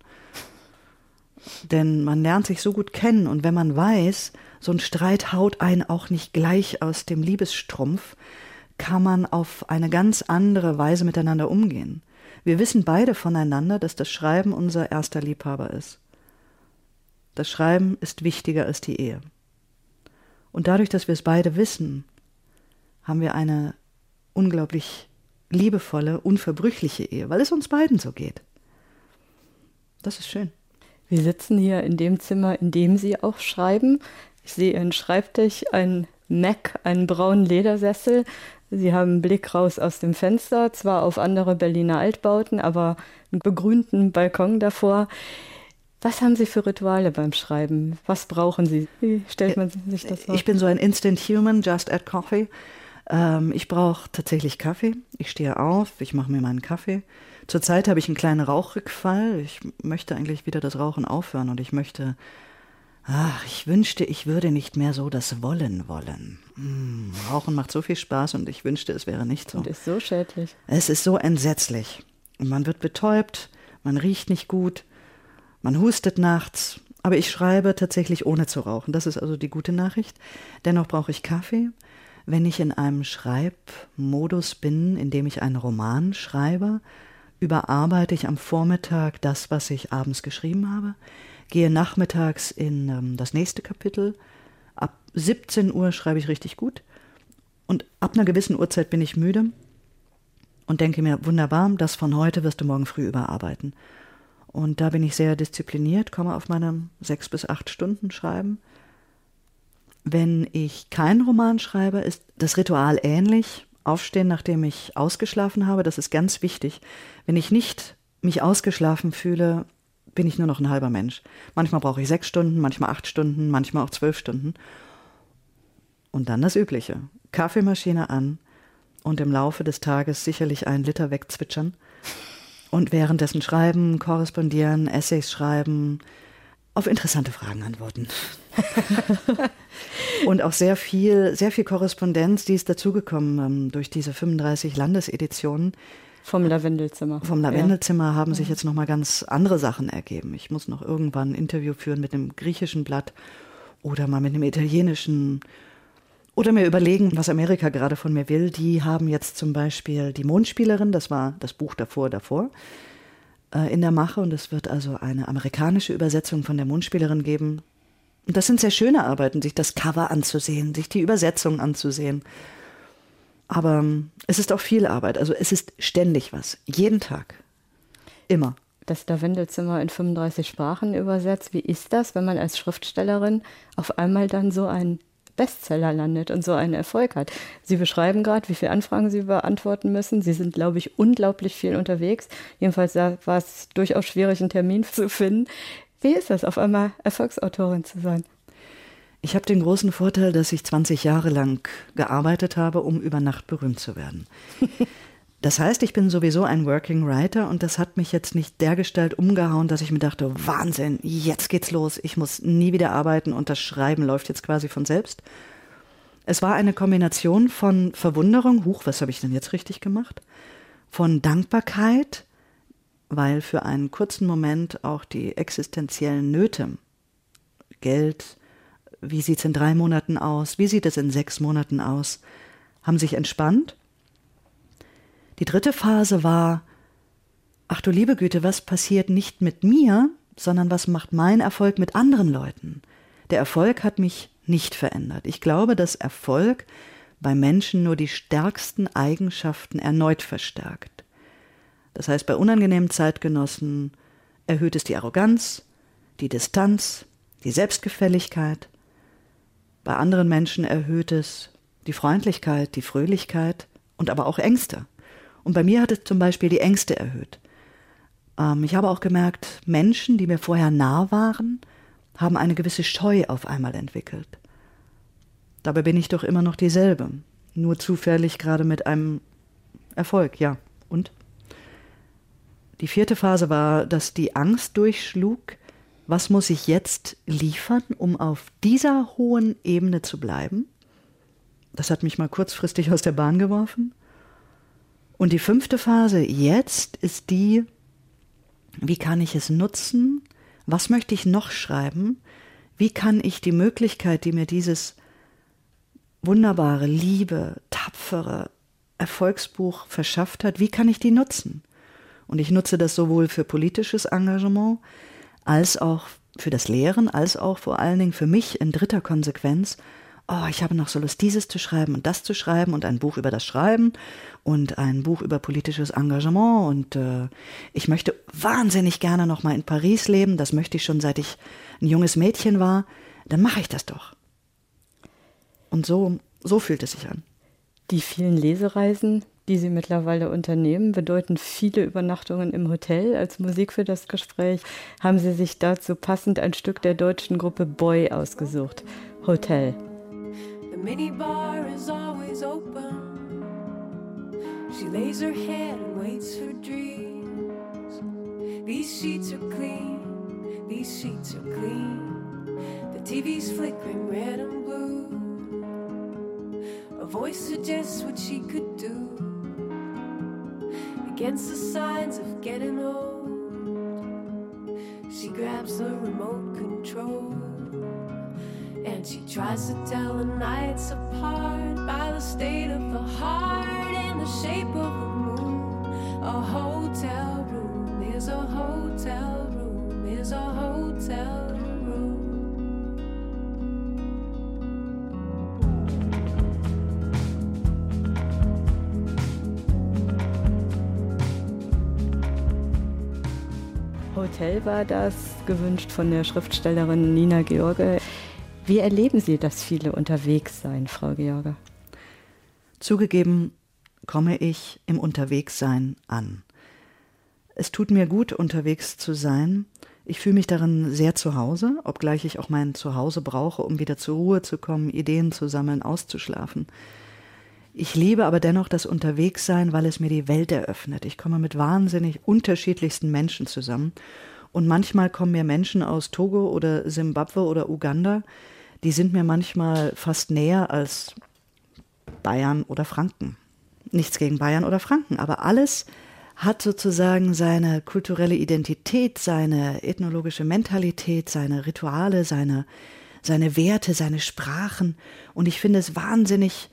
Denn man lernt sich so gut kennen, und wenn man weiß, so ein Streit haut einen auch nicht gleich aus dem Liebesstrumpf, kann man auf eine ganz andere Weise miteinander umgehen. Wir wissen beide voneinander, dass das Schreiben unser erster Liebhaber ist. Das Schreiben ist wichtiger als die Ehe. Und dadurch, dass wir es beide wissen, haben wir eine unglaublich liebevolle, unverbrüchliche Ehe, weil es uns beiden so geht. Das ist schön. Wir sitzen hier in dem Zimmer, in dem Sie auch schreiben. Ich sehe einen Schreibtisch, einen Mac, einen braunen Ledersessel. Sie haben einen Blick raus aus dem Fenster, zwar auf andere Berliner Altbauten, aber einen begrünten Balkon davor. Was haben Sie für Rituale beim Schreiben? Was brauchen Sie? Wie stellt man sich das vor? Ich bin so ein Instant Human, just add coffee. Ähm, ich brauche tatsächlich Kaffee. Ich stehe auf, ich mache mir meinen Kaffee. Zurzeit habe ich einen kleinen Rauchrückfall. Ich möchte eigentlich wieder das Rauchen aufhören und ich möchte, ach, ich wünschte, ich würde nicht mehr so das Wollen wollen. Hm, Rauchen macht so viel Spaß und ich wünschte, es wäre nicht so. Und ist so schädlich. Es ist so entsetzlich. Und man wird betäubt, man riecht nicht gut, man hustet nachts. Aber ich schreibe tatsächlich ohne zu rauchen. Das ist also die gute Nachricht. Dennoch brauche ich Kaffee. Wenn ich in einem Schreibmodus bin, in dem ich einen Roman schreibe, überarbeite ich am Vormittag das, was ich abends geschrieben habe, gehe nachmittags in ähm, das nächste Kapitel. Ab siebzehn Uhr schreibe ich richtig gut und ab einer gewissen Uhrzeit bin ich müde und denke mir, wunderbar, das von heute wirst du morgen früh überarbeiten. Und da bin ich sehr diszipliniert, komme auf meine sechs bis acht Stunden schreiben. Wenn ich keinen Roman schreibe, ist das Ritual ähnlich. aufstehen, nachdem ich ausgeschlafen habe. Das ist ganz wichtig. Wenn ich nicht mich ausgeschlafen fühle, bin ich nur noch ein halber Mensch. Manchmal brauche ich sechs Stunden, manchmal acht Stunden, manchmal auch zwölf Stunden. Und dann das Übliche. Kaffeemaschine an und im Laufe des Tages sicherlich einen Liter wegzwitschern. Und währenddessen schreiben, korrespondieren, Essays schreiben, auf interessante Fragen antworten. Und auch sehr viel, sehr viel Korrespondenz, die ist dazugekommen ähm, durch diese fünfunddreißig Landeseditionen. Vom Lavendelzimmer. Vom Lavendelzimmer ja. haben sich ja. jetzt nochmal ganz andere Sachen ergeben. Ich muss noch irgendwann ein Interview führen mit einem griechischen Blatt oder mal mit einem italienischen. Oder mir überlegen, was Amerika gerade von mir will. Die haben jetzt zum Beispiel die Mondspielerin, das war das Buch davor, davor, äh, in der Mache. Und es wird also eine amerikanische Übersetzung von der Mondspielerin geben. Und das sind sehr schöne Arbeiten, sich das Cover anzusehen, sich die Übersetzung anzusehen. Aber es ist auch viel Arbeit. Also es ist ständig was. Jeden Tag. Immer. Das Lavendelzimmer in fünfunddreißig Sprachen übersetzt. Wie ist das, wenn man als Schriftstellerin auf einmal dann so ein Bestseller landet und so einen Erfolg hat? Sie beschreiben gerade, wie viele Anfragen Sie beantworten müssen. Sie sind, glaube ich, unglaublich viel unterwegs. Jedenfalls war es durchaus schwierig, einen Termin zu finden. Wie ist das, auf einmal Erfolgsautorin zu sein? Ich habe den großen Vorteil, dass ich zwanzig Jahre lang gearbeitet habe, um über Nacht berühmt zu werden. Das heißt, ich bin sowieso ein Working Writer und das hat mich jetzt nicht dergestalt umgehauen, dass ich mir dachte, Wahnsinn, jetzt geht's los, ich muss nie wieder arbeiten und das Schreiben läuft jetzt quasi von selbst. Es war eine Kombination von Verwunderung, huch, was habe ich denn jetzt richtig gemacht? Von Dankbarkeit, weil für einen kurzen Moment auch die existenziellen Nöte, Geld, wie sieht es in drei Monaten aus, wie sieht es in sechs Monaten aus, haben sich entspannt. Die dritte Phase war, ach du liebe Güte, was passiert nicht mit mir, sondern was macht mein Erfolg mit anderen Leuten? Der Erfolg hat mich nicht verändert. Ich glaube, dass Erfolg bei Menschen nur die stärksten Eigenschaften erneut verstärkt. Das heißt, bei unangenehmen Zeitgenossen erhöht es die Arroganz, die Distanz, die Selbstgefälligkeit. Bei anderen Menschen erhöht es die Freundlichkeit, die Fröhlichkeit und aber auch Ängste. Und bei mir hat es zum Beispiel die Ängste erhöht. Ähm, ich habe auch gemerkt, Menschen, die mir vorher nah waren, haben eine gewisse Scheu auf einmal entwickelt. Dabei bin ich doch immer noch dieselbe. Nur zufällig gerade mit einem Erfolg, ja. Und? Die vierte Phase war, dass die Angst durchschlug, was muss ich jetzt liefern, um auf dieser hohen Ebene zu bleiben? Das hat mich mal kurzfristig aus der Bahn geworfen. Und die fünfte Phase jetzt ist die, wie kann ich es nutzen? Was möchte ich noch schreiben? Wie kann ich die Möglichkeit, die mir dieses wunderbare, liebe, tapfere Erfolgsbuch verschafft hat, wie kann ich die nutzen? Und ich nutze das sowohl für politisches Engagement, als auch für das Lehren, als auch vor allen Dingen für mich in dritter Konsequenz. Oh, ich habe noch so Lust, dieses zu schreiben und das zu schreiben und ein Buch über das Schreiben und ein Buch über politisches Engagement. Und äh, ich möchte wahnsinnig gerne noch mal in Paris leben. Das möchte ich schon, seit ich ein junges Mädchen war. Dann mache ich das doch. Und so, so fühlt es sich an. Die vielen Lesereisen, die Sie mittlerweile unternehmen, bedeuten viele Übernachtungen im Hotel. Als Musik für das Gespräch haben Sie sich dazu passend ein Stück der deutschen Gruppe Boy ausgesucht. Hotel. The minibar is always open. She lays her head and waits for dreams. These sheets are clean, these sheets are clean. The T V's flickering red and blue. A voice suggests what she could do against the signs of getting old. She grabs the remote control and she tries to tell the nights apart by the state of the heart and the shape of the moon. A hotel room is a hotel room is a hotel room. Hotel war das, gewünscht von der Schriftstellerin Nina George. Wie erleben Sie das viele unterwegs sein, Frau George? Zugegeben, komme ich im Unterwegssein an. Es tut mir gut, unterwegs zu sein. Ich fühle mich darin sehr zu Hause, obgleich ich auch mein Zuhause brauche, um wieder zur Ruhe zu kommen, Ideen zu sammeln, auszuschlafen. Ich liebe aber dennoch das Unterwegssein, weil es mir die Welt eröffnet. Ich komme mit wahnsinnig unterschiedlichsten Menschen zusammen. Und manchmal kommen mir Menschen aus Togo oder Simbabwe oder Uganda, die sind mir manchmal fast näher als Bayern oder Franken. Nichts gegen Bayern oder Franken, aber alles hat sozusagen seine kulturelle Identität, seine ethnologische Mentalität, seine Rituale, seine, seine Werte, seine Sprachen. Und ich finde es wahnsinnig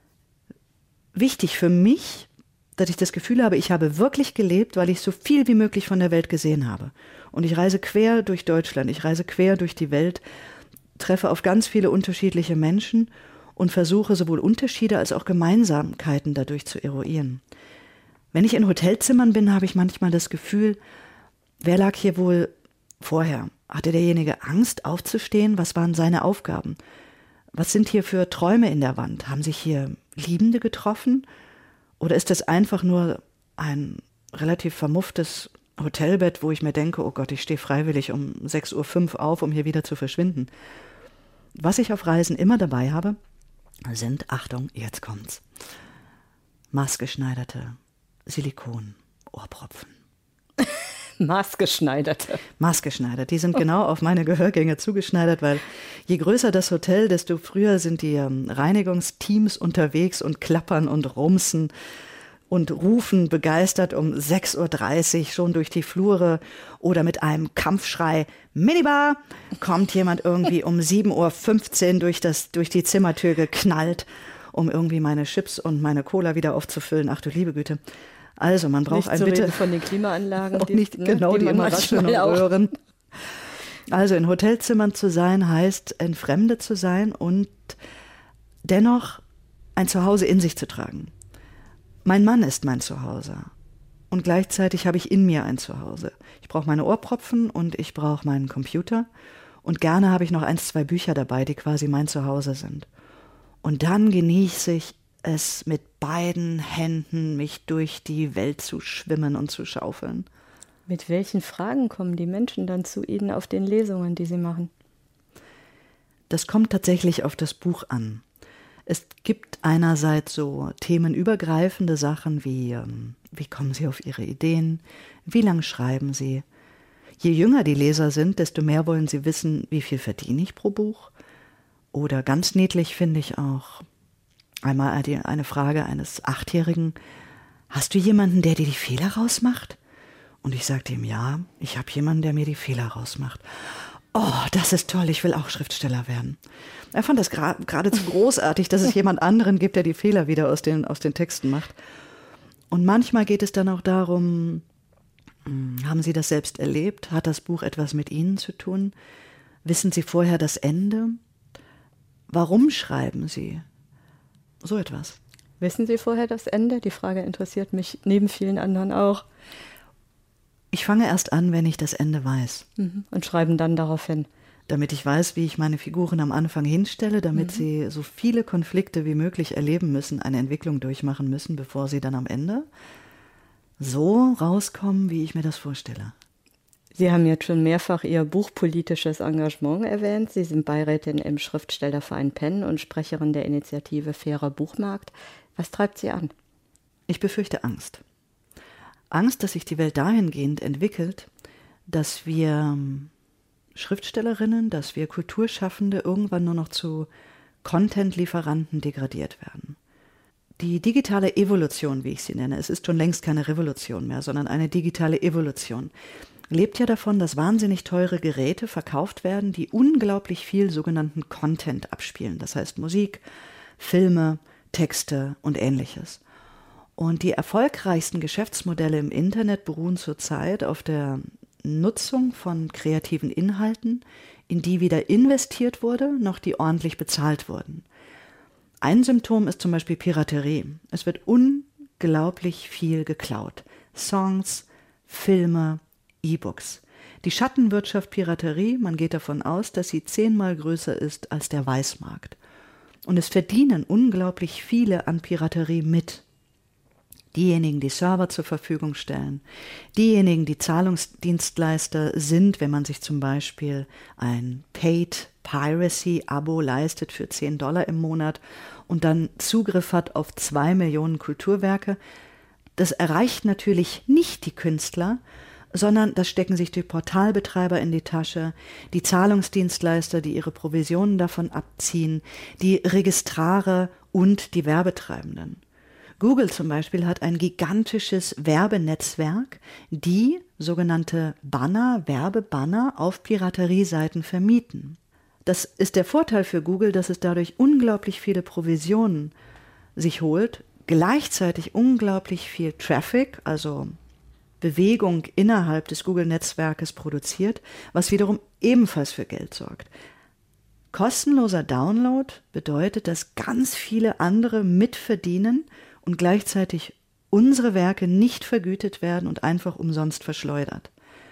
wichtig für mich, dass ich das Gefühl habe, ich habe wirklich gelebt, weil ich so viel wie möglich von der Welt gesehen habe. Und ich reise quer durch Deutschland, ich reise quer durch die Welt, treffe auf ganz viele unterschiedliche Menschen und versuche sowohl Unterschiede als auch Gemeinsamkeiten dadurch zu eruieren. Wenn ich in Hotelzimmern bin, habe ich manchmal das Gefühl, wer lag hier wohl vorher? Hatte derjenige Angst, aufzustehen? Was waren seine Aufgaben? Was sind hier für Träume in der Wand? Haben sich hier Liebende getroffen? Oder ist das einfach nur ein relativ vermufftes Hotelbett, wo ich mir denke, oh Gott, ich stehe freiwillig um sechs Uhr fünf auf, um hier wieder zu verschwinden? Was ich auf Reisen immer dabei habe, sind, Achtung, jetzt kommt's, maßgeschneiderte Silikon-Ohrpropfen. Maßgeschneiderte. Maßgeschneidert. Die sind genau auf meine Gehörgänge zugeschneidert, weil je größer das Hotel, desto früher sind die ähm, Reinigungsteams unterwegs und klappern und rumsen und rufen begeistert um sechs Uhr dreißig schon durch die Flure oder mit einem Kampfschrei Minibar kommt jemand irgendwie um sieben Uhr fünfzehn durch, das, durch die Zimmertür geknallt, um irgendwie meine Chips und meine Cola wieder aufzufüllen. Ach du liebe Güte. Also man braucht ein bitte von den Klimaanlagen, auch nicht die, genau, die, die immer rascheln und rühren. Also in Hotelzimmern zu sein heißt entfremdet zu sein und dennoch ein Zuhause in sich zu tragen. Mein Mann ist mein Zuhause und gleichzeitig habe ich in mir ein Zuhause. Ich brauche meine Ohrpropfen und ich brauche meinen Computer und gerne habe ich noch eins, zwei Bücher dabei, die quasi mein Zuhause sind. Und dann genieße ich es mit beiden Händen, mich durch die Welt zu schwimmen und zu schaufeln. Mit welchen Fragen kommen die Menschen dann zu Ihnen auf den Lesungen, die Sie machen? Das kommt tatsächlich auf das Buch an. Es gibt einerseits so themenübergreifende Sachen wie, ähm, wie kommen Sie auf Ihre Ideen, wie lang schreiben Sie. Je jünger die Leser sind, desto mehr wollen sie wissen, wie viel verdiene ich pro Buch. Oder ganz niedlich finde ich auch einmal eine Frage eines Achtjährigen, hast du jemanden, der dir die Fehler rausmacht? Und ich sagte ihm, ja, ich habe jemanden, der mir die Fehler rausmacht. Oh, das ist toll, ich will auch Schriftsteller werden. Er fand das gra- geradezu großartig, dass es jemand anderen gibt, der die Fehler wieder aus den, aus den Texten macht. Und manchmal geht es dann auch darum, haben Sie das selbst erlebt? Hat das Buch etwas mit Ihnen zu tun? Wissen Sie vorher das Ende? Warum schreiben Sie? So etwas. Wissen Sie vorher das Ende? Die Frage interessiert mich neben vielen anderen auch. Ich fange erst an, wenn ich das Ende weiß. Mhm. Und schreiben dann darauf hin. Damit ich weiß, wie ich meine Figuren am Anfang hinstelle, damit mhm. sie so viele Konflikte wie möglich erleben müssen, eine Entwicklung durchmachen müssen, bevor sie dann am Ende so rauskommen, wie ich mir das vorstelle. Sie haben jetzt schon mehrfach Ihr buchpolitisches Engagement erwähnt. Sie sind Beirätin im Schriftstellerverein Penn und Sprecherin der Initiative Fairer Buchmarkt. Was treibt Sie an? Ich befürchte Angst. Angst, dass sich die Welt dahingehend entwickelt, dass wir Schriftstellerinnen, dass wir Kulturschaffende irgendwann nur noch zu Content-Lieferanten degradiert werden. Die digitale Evolution, wie ich sie nenne, es ist schon längst keine Revolution mehr, sondern eine digitale Evolution, lebt ja davon, dass wahnsinnig teure Geräte verkauft werden, die unglaublich viel sogenannten Content abspielen. Das heißt Musik, Filme, Texte und Ähnliches. Und die erfolgreichsten Geschäftsmodelle im Internet beruhen zurzeit auf der Nutzung von kreativen Inhalten, in die weder investiert wurde, noch die ordentlich bezahlt wurden. Ein Symptom ist zum Beispiel Piraterie. Es wird unglaublich viel geklaut. Songs, Filme, E-Books. Die Schattenwirtschaft Piraterie, man geht davon aus, dass sie zehnmal größer ist als der Weißmarkt. Und es verdienen unglaublich viele an Piraterie mit. diejenigen, die Server zur Verfügung stellen, diejenigen, die Zahlungsdienstleister sind, wenn man sich zum Beispiel ein Paid Piracy-Abo leistet für zehn Dollar im Monat und dann Zugriff hat auf zwei Millionen Kulturwerke. Das erreicht natürlich nicht die Künstler, sondern das stecken sich die Portalbetreiber in die Tasche, die Zahlungsdienstleister, die ihre Provisionen davon abziehen, die Registrare und die Werbetreibenden. Google zum Beispiel hat ein gigantisches Werbenetzwerk, die sogenannte Banner, Werbebanner auf Piraterieseiten vermieten. Das ist der Vorteil für Google, dass es dadurch unglaublich viele Provisionen sich holt, gleichzeitig unglaublich viel Traffic, also Bewegung innerhalb des Google-Netzwerkes produziert, was wiederum ebenfalls für Geld sorgt. Kostenloser Download bedeutet, dass ganz viele andere mitverdienen und gleichzeitig unsere Werke nicht vergütet werden und einfach umsonst verschleudert.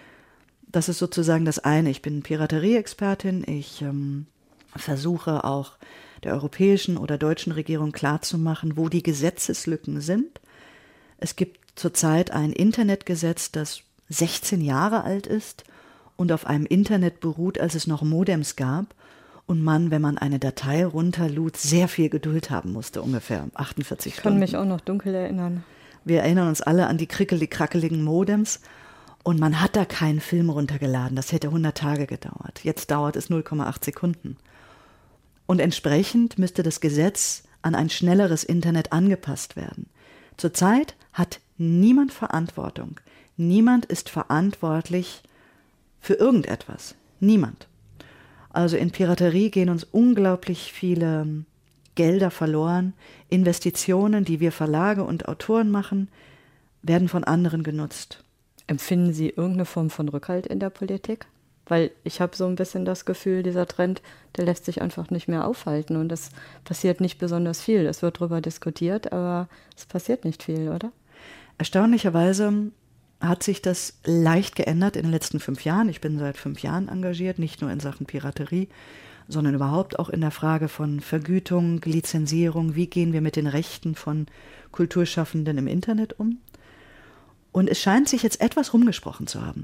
Das ist sozusagen das eine. Ich bin Piraterie-Expertin. Ich ähm, versuche auch der europäischen oder deutschen Regierung klarzumachen, wo die Gesetzeslücken sind. Es gibt zurzeit ein Internetgesetz, das sechzehn Jahre alt ist und auf einem Internet beruht, als es noch Modems gab und man, wenn man eine Datei runterlud, sehr viel Geduld haben musste, ungefähr achtundvierzig Stunden. Ich kann mich auch noch dunkel erinnern. Wir erinnern uns alle an die krickelig-krackeligen Modems und man hat da keinen Film runtergeladen. Das hätte hundert Tage gedauert. Jetzt dauert es null Komma acht Sekunden. Und entsprechend müsste das Gesetz an ein schnelleres Internet angepasst werden. Zurzeit hat niemand Verantwortung. Niemand ist verantwortlich für irgendetwas. Niemand. Also in Piraterie gehen uns unglaublich viele Gelder verloren. Investitionen, die wir Verlage und Autoren machen, werden von anderen genutzt. Empfinden Sie irgendeine Form von Rückhalt in der Politik? Weil ich habe so ein bisschen das Gefühl, dieser Trend, der lässt sich einfach nicht mehr aufhalten und es passiert nicht besonders viel. Es wird darüber diskutiert, aber es passiert nicht viel, oder? Erstaunlicherweise hat sich das leicht geändert in den letzten fünf Jahren. Ich bin seit fünf Jahren engagiert, nicht nur in Sachen Piraterie, sondern überhaupt auch in der Frage von Vergütung, Lizenzierung, wie gehen wir mit den Rechten von Kulturschaffenden im Internet um. Und es scheint sich jetzt etwas rumgesprochen zu haben.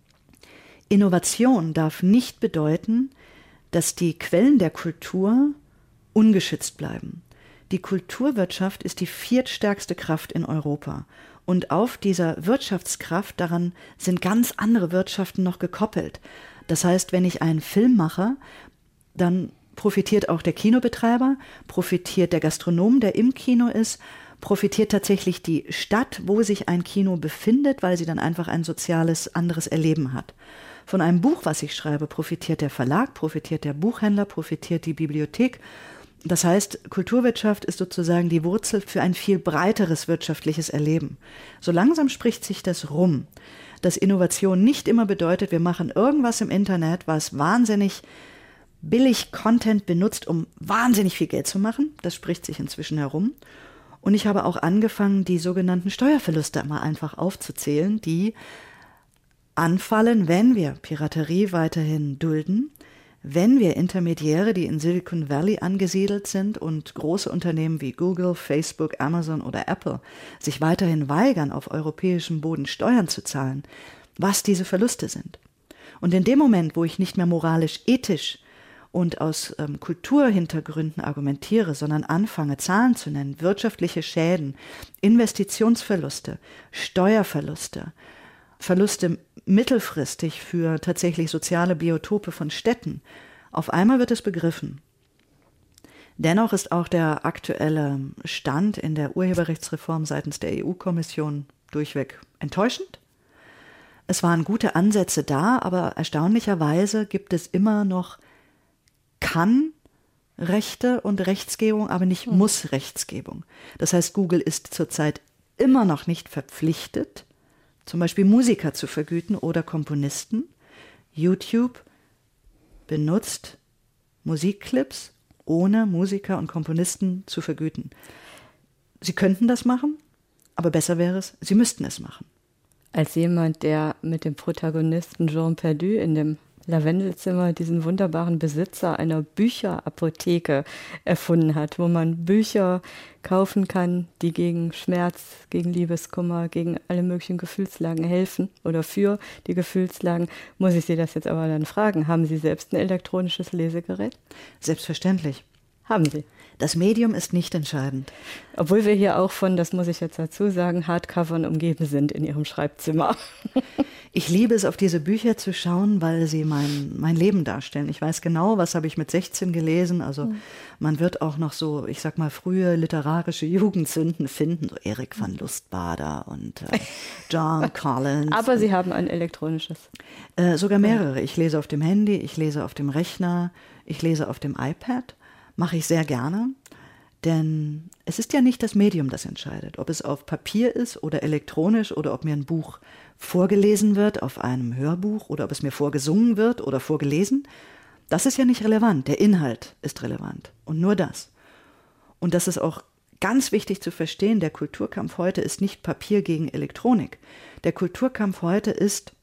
Innovation darf nicht bedeuten, dass die Quellen der Kultur ungeschützt bleiben. Die Kulturwirtschaft ist die viertstärkste Kraft in Europa. Und auf dieser Wirtschaftskraft, daran sind ganz andere Wirtschaften noch gekoppelt. Das heißt, wenn ich einen Film mache, dann profitiert auch der Kinobetreiber, profitiert der Gastronom, der im Kino ist, profitiert tatsächlich die Stadt, wo sich ein Kino befindet, weil sie dann einfach ein soziales, anderes Erleben hat. Von einem Buch, was ich schreibe, profitiert der Verlag, profitiert der Buchhändler, profitiert die Bibliothek. Das heißt, Kulturwirtschaft ist sozusagen die Wurzel für ein viel breiteres wirtschaftliches Erleben. So langsam spricht sich das rum, dass Innovation nicht immer bedeutet, wir machen irgendwas im Internet, was wahnsinnig billig Content benutzt, um wahnsinnig viel Geld zu machen. Das spricht sich inzwischen herum. Und ich habe auch angefangen, die sogenannten Steuerverluste mal einfach aufzuzählen, die anfallen, wenn wir Piraterie weiterhin dulden, wenn wir Intermediäre, die in Silicon Valley angesiedelt sind und große Unternehmen wie Google, Facebook, Amazon oder Apple sich weiterhin weigern, auf europäischem Boden Steuern zu zahlen, was diese Verluste sind. Und in dem Moment, wo ich nicht mehr moralisch, ethisch und aus ähm, Kulturhintergründen argumentiere, sondern anfange, Zahlen zu nennen, wirtschaftliche Schäden, Investitionsverluste, Steuerverluste, Verluste mittelfristig für tatsächlich soziale Biotope von Städten, auf einmal wird es begriffen. Dennoch ist auch der aktuelle Stand in der Urheberrechtsreform seitens der E U-Kommission durchweg enttäuschend. Es waren gute Ansätze da, aber erstaunlicherweise gibt es immer noch Kann-Rechte und Rechtsgebung, aber nicht hm. Muss-Rechtsgebung. Das heißt, Google ist zurzeit immer noch nicht verpflichtet, zum Beispiel Musiker zu vergüten oder Komponisten. YouTube benutzt Musikclips, ohne Musiker und Komponisten zu vergüten. Sie könnten das machen, aber besser wäre es, sie müssten es machen. Als jemand, der mit dem Protagonisten Jean Perdu in dem Lavendelzimmer diesen wunderbaren Besitzer einer Bücherapotheke erfunden hat, wo man Bücher kaufen kann, die gegen Schmerz, gegen Liebeskummer, gegen alle möglichen Gefühlslagen helfen oder für die Gefühlslagen. Muss ich Sie das jetzt aber dann fragen, haben Sie selbst ein elektronisches Lesegerät? Selbstverständlich. Haben Sie? Das Medium ist nicht entscheidend. Obwohl wir hier auch von, das muss ich jetzt dazu sagen, Hardcovern umgeben sind in Ihrem Schreibzimmer. Ich liebe es, auf diese Bücher zu schauen, weil sie mein, mein Leben darstellen. Ich weiß genau, was habe ich mit sechzehn gelesen. Also mhm. man wird auch noch so, ich sag mal, frühe literarische Jugendsünden finden. So Erik van Lustbader und äh, John Collins. Aber Sie haben ein elektronisches? Äh, sogar mehrere. Ich lese auf dem Handy, ich lese auf dem Rechner, ich lese auf dem iPad. Mache ich sehr gerne, denn es ist ja nicht das Medium, das entscheidet, ob es auf Papier ist oder elektronisch oder ob mir ein Buch vorgelesen wird auf einem Hörbuch oder ob es mir vorgesungen wird oder vorgelesen. Das ist ja nicht relevant, der Inhalt ist relevant und nur das. Und das ist auch ganz wichtig zu verstehen, der Kulturkampf heute ist nicht Papier gegen Elektronik. Der Kulturkampf heute ist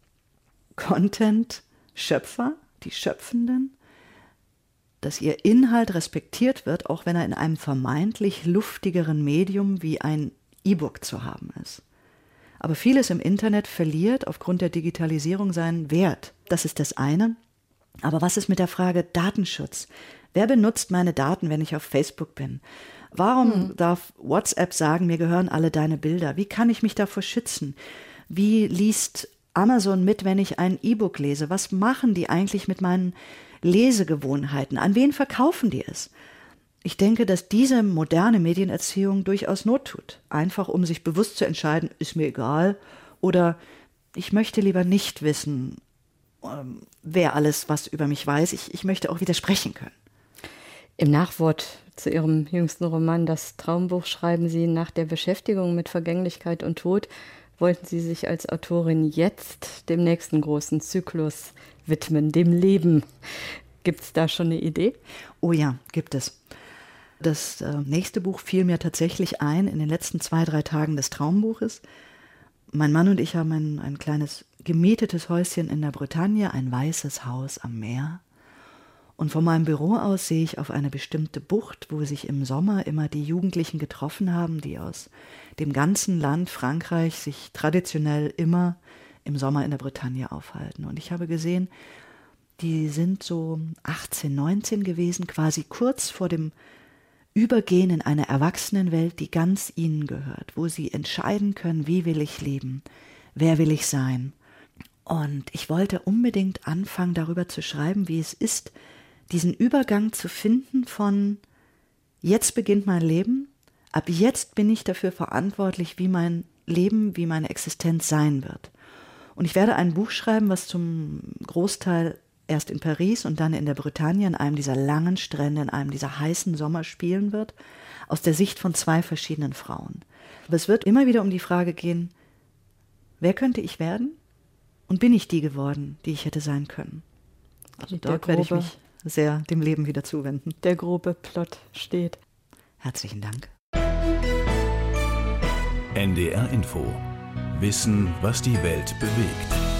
Content-Schöpfer, die Schöpfenden, dass ihr Inhalt respektiert wird, auch wenn er in einem vermeintlich luftigeren Medium wie ein E-Book zu haben ist. Aber vieles im Internet verliert aufgrund der Digitalisierung seinen Wert. Das ist das eine. Aber was ist mit der Frage Datenschutz? Wer benutzt meine Daten, wenn ich auf Facebook bin? Warum hm. darf WhatsApp sagen, mir gehören alle deine Bilder? Wie kann ich mich davor schützen? Wie liest Amazon mit, wenn ich ein E-Book lese? Was machen die eigentlich mit meinen Lesegewohnheiten? An wen verkaufen die es? Ich denke, dass diese moderne Medienerziehung durchaus Not tut. Einfach um sich bewusst zu entscheiden, ist mir egal oder ich möchte lieber nicht wissen, ähm, wer alles was über mich weiß. Ich, ich möchte auch widersprechen können. Im Nachwort zu Ihrem jüngsten Roman, das Traumbuch, schreiben Sie, nach der Beschäftigung mit Vergänglichkeit und Tod wollten Sie sich als Autorin jetzt dem nächsten großen Zyklus widmen, dem Leben. Gibt es da schon eine Idee? Oh ja, gibt es. Das äh, nächste Buch fiel mir tatsächlich ein in den letzten zwei, drei Tagen des Traumbuches. Mein Mann und ich haben ein, ein kleines gemietetes Häuschen in der Bretagne, ein weißes Haus am Meer. Und von meinem Büro aus sehe ich auf eine bestimmte Bucht, wo sich im Sommer immer die Jugendlichen getroffen haben, die aus dem ganzen Land Frankreich sich traditionell immer im Sommer in der Bretagne aufhalten. Und ich habe gesehen, die sind so achtzehn, neunzehn gewesen, quasi kurz vor dem Übergehen in eine Erwachsenenwelt, die ganz ihnen gehört, wo sie entscheiden können, wie will ich leben, wer will ich sein. Und ich wollte unbedingt anfangen, darüber zu schreiben, wie es ist, diesen Übergang zu finden von jetzt beginnt mein Leben, ab jetzt bin ich dafür verantwortlich, wie mein Leben, wie meine Existenz sein wird. Und ich werde ein Buch schreiben, was zum Großteil erst in Paris und dann in der Bretagne, an einem dieser langen Strände, in einem dieser heißen Sommer spielen wird, aus der Sicht von zwei verschiedenen Frauen. Aber es wird immer wieder um die Frage gehen, wer könnte ich werden und bin ich die geworden, die ich hätte sein können? Also dort werde ich mich sehr dem Leben wieder zuwenden. Der grobe Plot steht. Herzlichen Dank. N D R Info. Wissen, was die Welt bewegt.